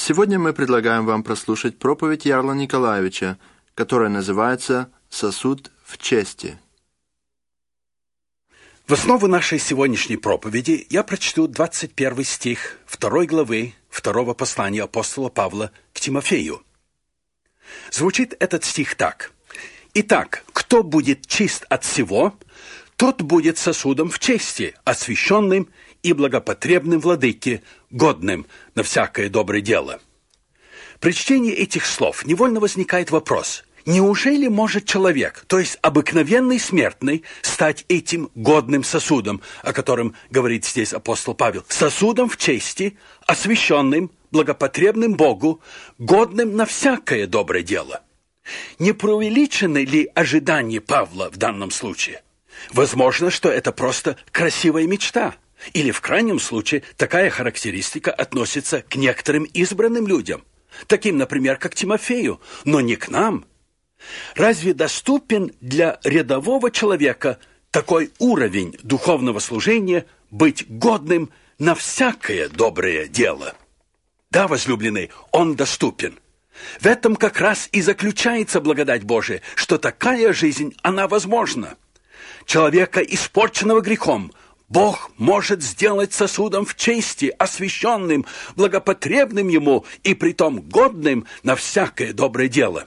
Сегодня мы предлагаем вам прослушать проповедь Ярла Николаевича, которая называется «Сосуд в чести». В основу нашей сегодняшней проповеди я прочту 21 стих 2 главы 2 послания апостола Павла к Тимофею. Звучит этот стих так. «Итак, кто будет чист от всего, тот будет сосудом в чести, освященным и благопотребным владыке, годным на всякое доброе дело». При чтении этих слов невольно возникает вопрос: неужели может человек, то есть обыкновенный смертный, стать этим годным сосудом, о котором говорит здесь апостол Павел, сосудом в чести, освященным, благопотребным Богу, годным на всякое доброе дело? Не преувеличены ли ожидания Павла в данном случае? Возможно, что это просто красивая мечта. Или, в крайнем случае, такая характеристика относится к некоторым избранным людям, таким, например, как Тимофею, но не к нам. Разве доступен для рядового человека такой уровень духовного служения быть годным на всякое доброе дело? Да, возлюбленный, он доступен. В этом как раз и заключается благодать Божия, что такая жизнь, она возможна. Человека, испорченного грехом, Бог может сделать сосудом в чести, освященным, благопотребным ему и притом годным на всякое доброе дело.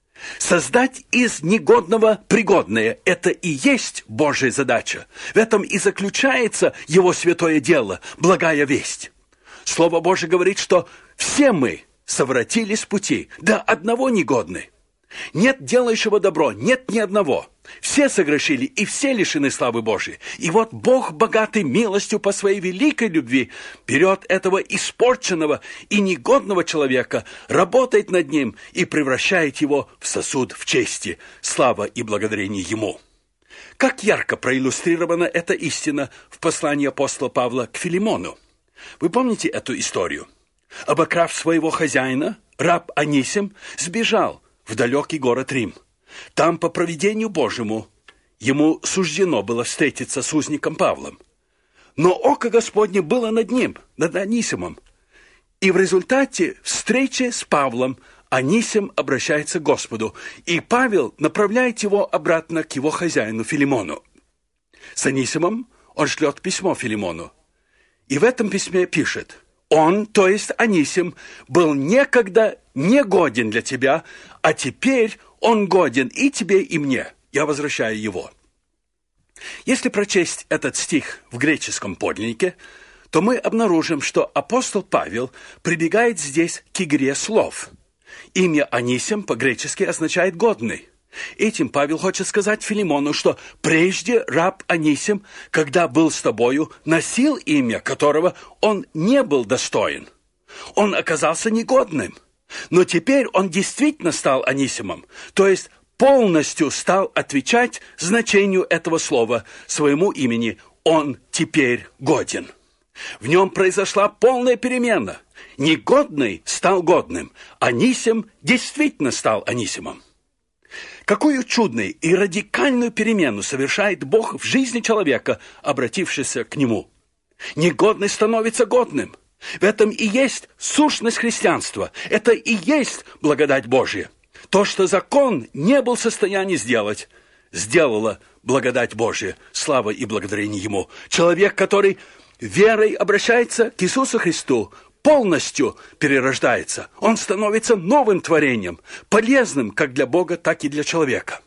Создать из негодного пригодное – это и есть Божья задача. В этом и заключается его святое дело, благая весть. Слово Божие говорит, что все мы совратились с пути, до одного негодны. Нет делающего добро, нет ни одного. Все согрешили, и все лишены славы Божией. И вот Бог, богатый милостью по своей великой любви, берет этого испорченного и негодного человека, работает над ним и превращает его в сосуд в чести. Слава и благодарение ему. Как ярко проиллюстрирована эта истина в послании апостола Павла к Филимону. Вы помните эту историю? Обокрав своего хозяина, раб Анисим сбежал в далекий город Рим. Там, по провидению Божьему, ему суждено было встретиться с узником Павлом. Но око Господне было над ним, над Анисимом. И в результате встречи с Павлом Анисим обращается к Господу, и Павел направляет его обратно к его хозяину Филимону. С Анисимом он шлет письмо Филимону. И в этом письме пишет: «Он, то есть Анисим, был некогда негоден для тебя, а теперь он годен и тебе, и мне. Я возвращаю его». Если прочесть этот стих в греческом подлиннике, то мы обнаружим, что апостол Павел прибегает здесь к игре слов. Имя Анисим по-гречески означает «годный». Этим Павел хочет сказать Филимону, что прежде раб Анисим, когда был с тобою, носил имя, которого он не был достоин. Он оказался негодным. Но теперь он действительно стал Анисимом, то есть полностью стал отвечать значению этого слова, своему имени. Он теперь годен. В нем произошла полная перемена. Негодный стал годным. Анисим действительно стал Анисимом. Какую чудную и радикальную перемену совершает Бог в жизни человека, обратившегося к Нему. Негодный становится годным. В этом и есть сущность христианства. Это и есть благодать Божья. То, что закон не был в состоянии сделать, сделала благодать Божья. Слава и благодарение Ему. Человек, который верой обращается к Иисусу Христу, полностью перерождается. Он становится новым творением, полезным как для Бога, так и для человека.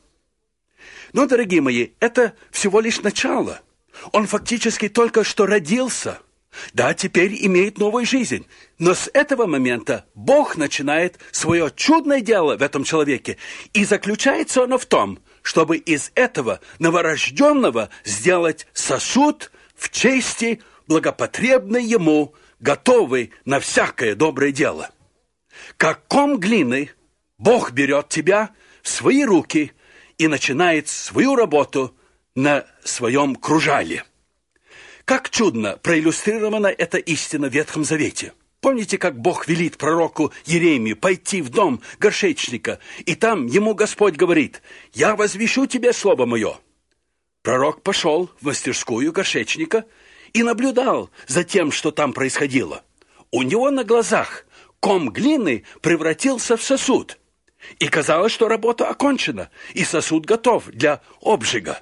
Но, дорогие мои, это всего лишь начало. Он фактически только что родился. Да, теперь имеет новую жизнь. Но с этого момента Бог начинает свое чудное дело в этом человеке. И заключается оно в том, чтобы из этого новорожденного сделать сосуд в чести, благопотребный ему, готовый на всякое доброе дело. Как ком глины Бог берет тебя в свои руки и начинает свою работу на своем кружале. Как чудно проиллюстрирована эта истина в Ветхом Завете. Помните, как Бог велит пророку Иеремии пойти в дом горшечника, и там ему Господь говорит: «Я возвещу тебе слово мое». Пророк пошел в мастерскую горшечника и наблюдал за тем, что там происходило. У него на глазах ком глины превратился в сосуд. И казалось, что работа окончена, и сосуд готов для обжига.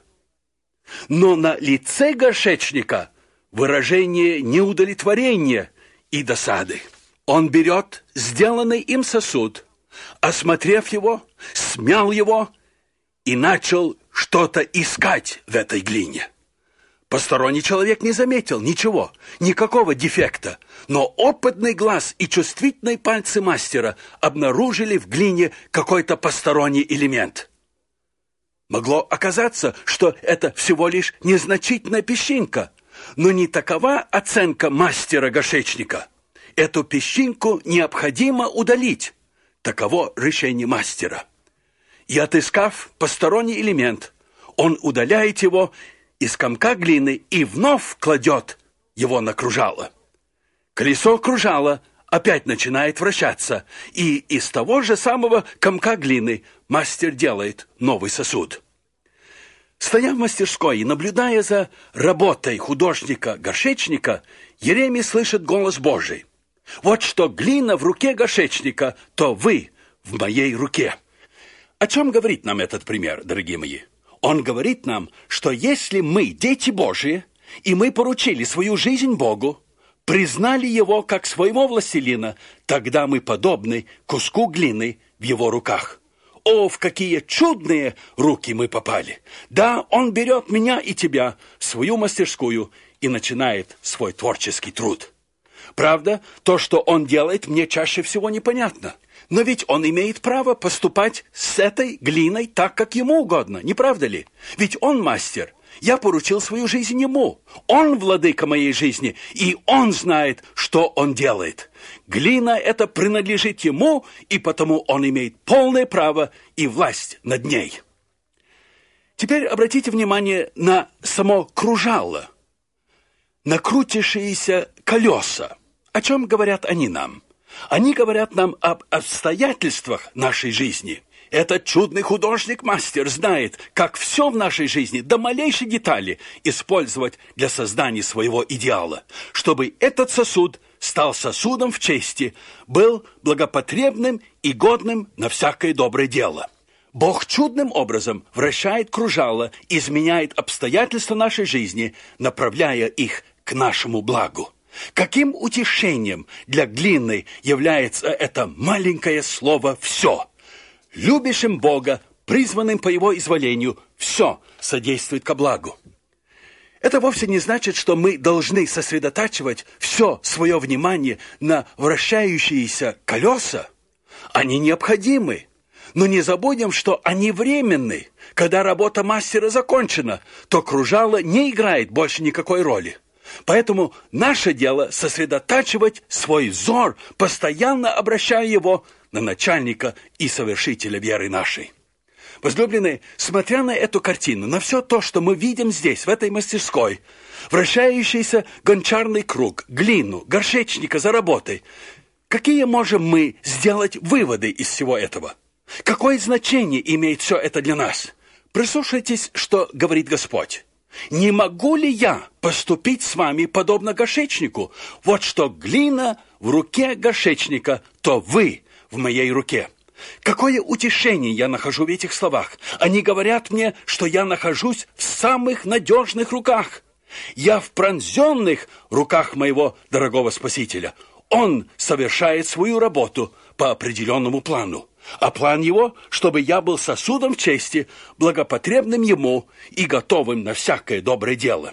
Но на лице горшечника выражение неудовлетворения и досады. Он берет сделанный им сосуд, осмотрев его, смял его и начал что-то искать в этой глине. Посторонний человек не заметил ничего, никакого дефекта, но опытный глаз и чувствительные пальцы мастера обнаружили в глине какой-то посторонний элемент. Могло оказаться, что это всего лишь незначительная песчинка, но не такова оценка мастера-горшечника. Эту песчинку необходимо удалить. Таково решение мастера. И отыскав посторонний элемент, он удаляет его из комка глины и вновь кладет его на кружало. Колесо кружала опять начинает вращаться, и из того же самого комка глины мастер делает новый сосуд. Стоя в мастерской и наблюдая за работой художника-горшечника, Еремий слышит голос Божий. «Вот что глина в руке горшечника, то вы в моей руке». О чем говорит нам этот пример, дорогие мои? Он говорит нам, что если мы дети Божии, и мы поручили свою жизнь Богу, признали Его как своего властелина, тогда мы подобны куску глины в Его руках. О, в какие чудные руки мы попали! Да, Он берет меня и тебя в свою мастерскую и начинает свой творческий труд. Правда, то, что Он делает, мне чаще всего непонятно. Но ведь Он имеет право поступать с этой глиной так, как Ему угодно, не правда ли? Ведь Он мастер. Я поручил свою жизнь Ему. Он владыка моей жизни, и Он знает, что Он делает. Глина эта принадлежит Ему, и потому Он имеет полное право и власть над ней. Теперь обратите внимание на само кружало, на крутящиеся колеса. О чем говорят они нам? Они говорят нам об обстоятельствах нашей жизни. Этот чудный художник-мастер знает, как все в нашей жизни до малейшей детали использовать для создания своего идеала, чтобы этот сосуд стал сосудом в чести, был благопотребным и годным на всякое доброе дело. Бог чудным образом вращает кружало, изменяет обстоятельства нашей жизни, направляя их к нашему благу. Каким утешением для глины является это маленькое слово «все». Любящим Бога, призванным по Его изволению, все содействует ко благу. Это вовсе не значит, что мы должны сосредотачивать все свое внимание на вращающиеся колеса. Они необходимы, но не забудем, что они временны. Когда работа мастера закончена, то кружало не играет больше никакой роли. Поэтому наше дело сосредотачивать свой взор, постоянно обращая его на начальника и совершителя веры нашей. Возлюбленные, смотря на эту картину, на все то, что мы видим здесь, в этой мастерской, вращающийся гончарный круг, глину, горшечника за работой, какие можем мы сделать выводы из всего этого? Какое значение имеет все это для нас? Прислушайтесь, что говорит Господь. «Не могу ли я поступить с вами подобно горшечнику? Вот что глина в руке горшечника, то вы в моей руке». Какое утешение я нахожу в этих словах. Они говорят мне, что я нахожусь в самых надежных руках. Я в пронзенных руках моего дорогого Спасителя. Он совершает свою работу по определенному плану. А план его, чтобы я был сосудом в чести, благопотребным ему и готовым на всякое доброе дело.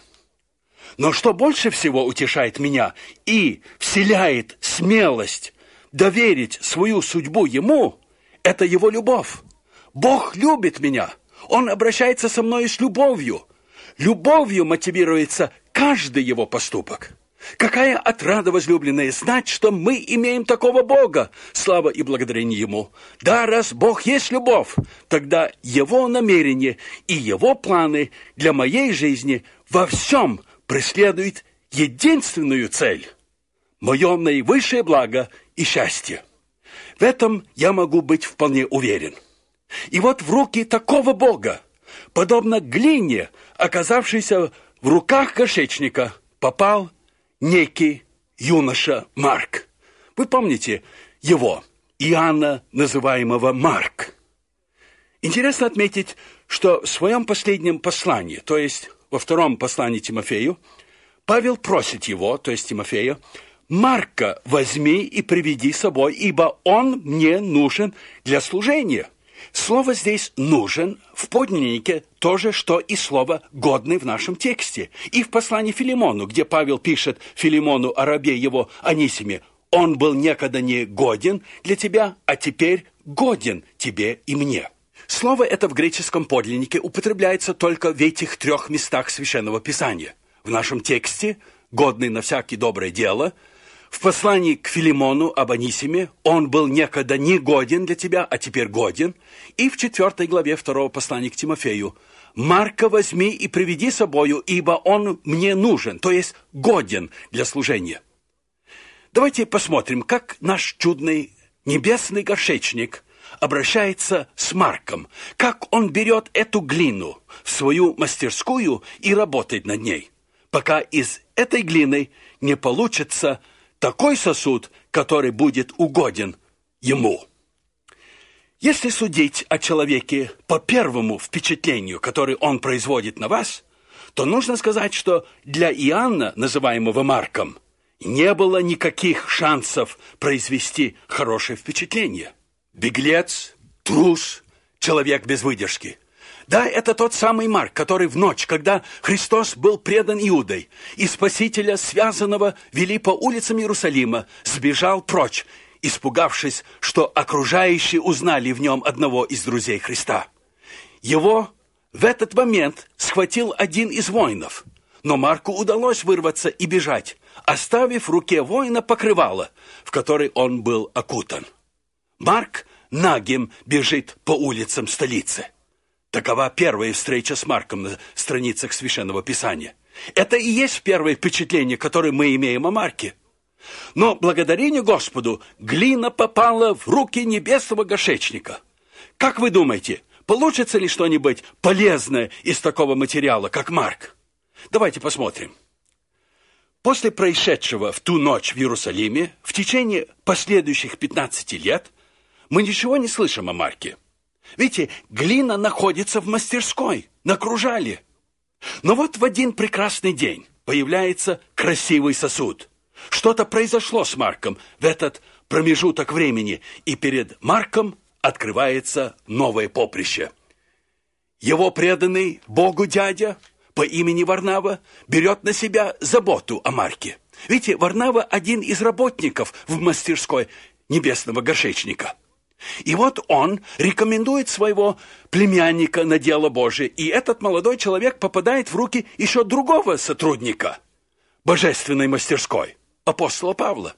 Но что больше всего утешает меня и вселяет смелость доверить свою судьбу ему, это его любовь. Бог любит меня. Он обращается со мной с любовью. Любовью мотивируется каждый его поступок. Какая отрада, возлюбленные, знать, что мы имеем такого Бога! Слава и благодарение Ему! Да, раз Бог есть любовь, тогда Его намерения и Его планы для моей жизни во всем преследуют единственную цель – мое наивысшее благо и счастье. В этом я могу быть вполне уверен. И вот в руки такого Бога, подобно глине, оказавшейся в руках горшечника, попал некий юноша Марк. Вы помните, его, Иоанна, называемого Марк. Интересно отметить, что в своем последнем послании, то есть во втором послании Тимофею, Павел просит его, то есть Тимофея, «Марка возьми и приведи с собой, ибо он мне нужен для служения». Слово здесь «нужен» в подлиннике то же, что и слово «годный» в нашем тексте. И в послании Филимону, где Павел пишет Филимону о рабе его Анисиме, «Он был некогда не годен для тебя, а теперь годен тебе и мне». Слово это в греческом подлиннике употребляется только в этих 3 местах Священного Писания. В нашем тексте «годный на всякое доброе дело», в послании к Филимону об Анисиме «он был некогда не годен для тебя, а теперь годен», и в 4 главе 2 послания к Тимофею «Марка возьми и приведи с собою, ибо он мне нужен», то есть годен для служения. Давайте посмотрим, как наш чудный небесный горшечник обращается с Марком, как он берет эту глину в свою мастерскую и работает над ней, пока из этой глины не получится такой сосуд, который будет угоден ему. Если судить о человеке по первому впечатлению, которое он производит на вас, то нужно сказать, что для Иоанна, называемого Марком, не было никаких шансов произвести хорошее впечатление. Беглец, трус, человек без выдержки. Да, это тот самый Марк, который в ночь, когда Христос был предан Иудой, и Спасителя, связанного, вели по улицам Иерусалима, сбежал прочь, испугавшись, что окружающие узнали в нем одного из друзей Христа. Его в этот момент схватил один из воинов, но Марку удалось вырваться и бежать, оставив в руке воина покрывало, в которое он был окутан. Марк нагим бежит по улицам столицы. Такова первая встреча с Марком на страницах Священного Писания. Это и есть первое впечатление, которое мы имеем о Марке. Но благодарение Господу глина попала в руки небесного горшечника. Как вы думаете, получится ли что-нибудь полезное из такого материала, как Марк? Давайте посмотрим. После происшедшего в ту ночь в Иерусалиме, в течение последующих 15 лет, мы ничего не слышим о Марке. Видите, глина находится в мастерской, на кружале. Но вот в один прекрасный день появляется красивый сосуд. Что-то произошло с Марком в этот промежуток времени, и перед Марком открывается новое поприще. Его преданный Богу дядя по имени Варнава берет на себя заботу о Марке. Видите, Варнава один из работников в мастерской небесного горшечника. И вот он рекомендует своего племянника на дело Божие, и этот молодой человек попадает в руки еще другого сотрудника божественной мастерской, апостола Павла.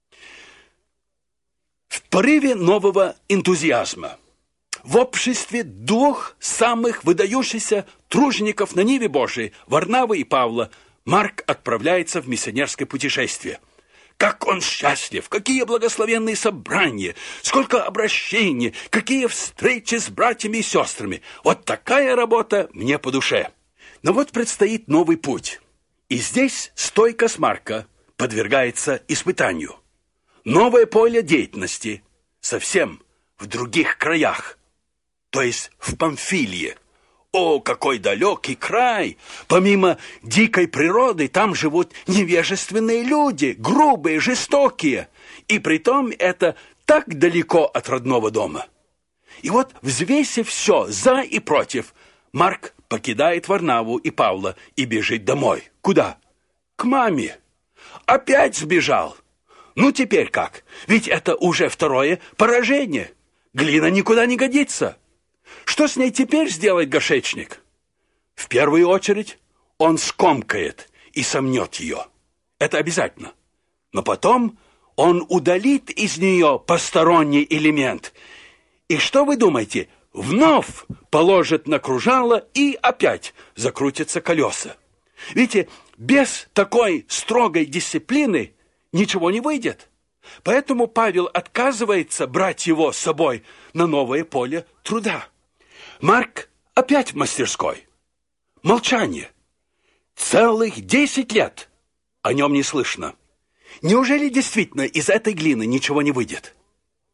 В порыве нового энтузиазма, в обществе 2 самых выдающихся тружеников на ниве Божией, Варнавы и Павла, Марк отправляется в миссионерское путешествие. Как он счастлив, какие благословенные собрания, сколько обращений, какие встречи с братьями и сестрами. Вот такая работа мне по душе. Но вот предстоит новый путь. И здесь стойкость Марка подвергается испытанию. Новое поле деятельности совсем в других краях, то есть в Памфилии. О, какой далекий край! Помимо дикой природы, там живут невежественные люди, грубые, жестокие. И притом это так далеко от родного дома. И вот, взвесив все за и против, Марк покидает Варнаву и Павла и бежит домой. Куда? К маме. Опять сбежал. Ну, теперь как? Ведь это уже 2-е поражение. Глина никуда не годится. Что с ней теперь сделает горшечник? В первую очередь он скомкает и сомнет ее. Это обязательно. Но потом он удалит из нее посторонний элемент. И что вы думаете? Вновь положит на кружало и опять закрутятся колеса. Видите, без такой строгой дисциплины ничего не выйдет. Поэтому Павел отказывается брать его с собой на новое поле труда. Марк опять в мастерской. Молчание. Целых 10 лет о нем не слышно. Неужели действительно из этой глины ничего не выйдет?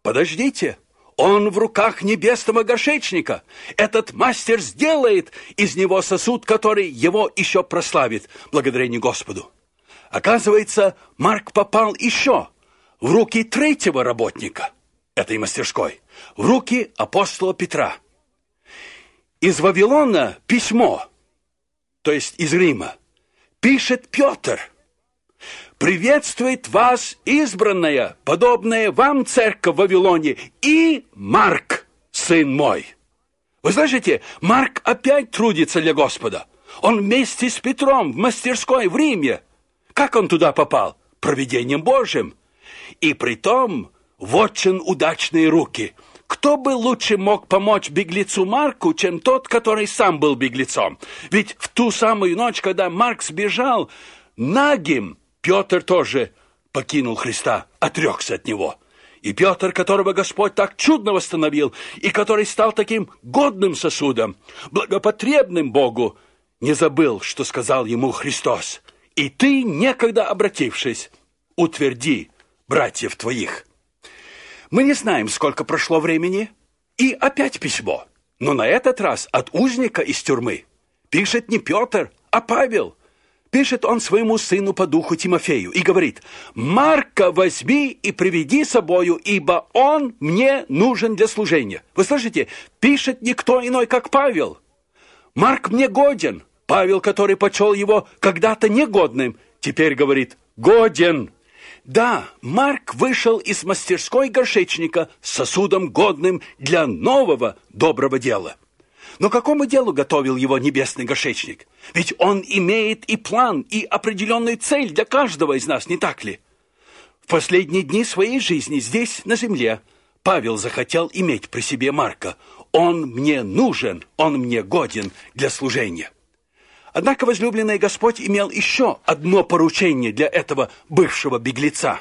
подождите, он в руках небесного горшечника. Этот мастер сделает из него сосуд, который его еще прославит, благодарение Господу. Оказывается, Марк попал еще в руки третьего работника этой мастерской, в руки апостола Петра. Из Вавилона письмо, то есть из Рима, пишет Петр. «Приветствует вас избранная, подобная вам церковь в Вавилоне, и Марк, сын мой». Вы слышите, Марк опять трудится для Господа. Он вместе с Петром в мастерской в Риме. Как он туда попал? Провидением Божьим. И притом в очень удачные руки. Кто бы лучше мог помочь беглецу Марку, чем тот, который сам был беглецом? Ведь в ту самую ночь, когда Марк сбежал нагим, Петр тоже покинул Христа, отрекся от Него. И Петр, которого Господь так чудно восстановил, и который стал таким годным сосудом, благопотребным Богу, не забыл, что сказал ему Христос. «И ты, некогда обратившись, утверди братьев твоих». Мы не знаем, сколько прошло времени, и опять письмо. Но на этот раз от узника из тюрьмы. Пишет не Петр, а Павел. Пишет он своему сыну по духу Тимофею и говорит: «Марка возьми и приведи с собою, ибо он мне нужен для служения». Вы слышите? Пишет никто иной, как Павел. «Марк мне годен». Павел, который почел его когда-то негодным, теперь говорит: «Годен». Да, Марк вышел из мастерской горшечника с сосудом годным для нового доброго дела. Но к какому делу готовил его небесный горшечник? Ведь он имеет и план, и определенную цель для каждого из нас, не так ли? В последние дни своей жизни здесь, на земле, Павел захотел иметь при себе Марка. Он мне нужен, он мне годен для служения. Однако возлюбленный Господь имел еще одно поручение для этого бывшего беглеца.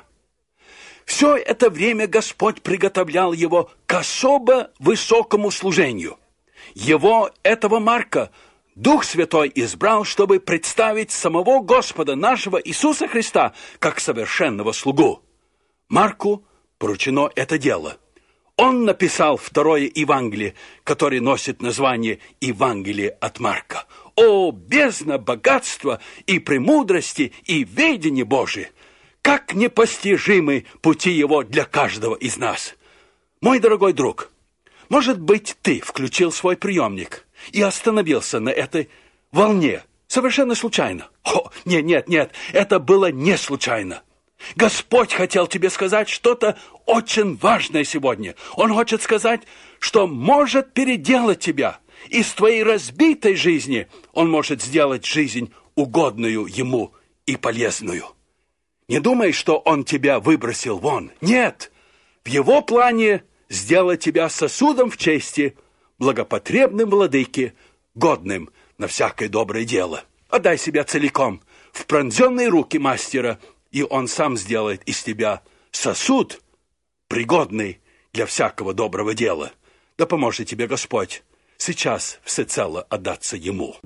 Все это время Господь приготовлял его к особо высокому служению. Его, этого Марка, Дух Святой избрал, чтобы представить самого Господа нашего Иисуса Христа как совершенного слугу. Марку поручено это дело. Он написал второе Евангелие, которое носит название «Евангелие от Марка». О, бездна богатства и премудрости и ведения Божие! Как непостижимы пути Его для каждого из нас! Мой дорогой друг, может быть, ты включил свой приемник и остановился на этой волне совершенно случайно? О, нет, это было не случайно. Господь хотел тебе сказать что-то очень важное сегодня. Он хочет сказать, что может переделать тебя. Из твоей разбитой жизни Он может сделать жизнь угодную Ему и полезную. Не думай, что Он тебя выбросил вон. Нет, в Его плане сделать тебя сосудом в чести, благопотребным владыке, годным на всякое доброе дело. Отдай себя целиком в пронзенные руки мастера, и Он сам сделает из тебя сосуд, пригодный для всякого доброго дела. Да поможет тебе Господь сейчас всецело отдаться Ему.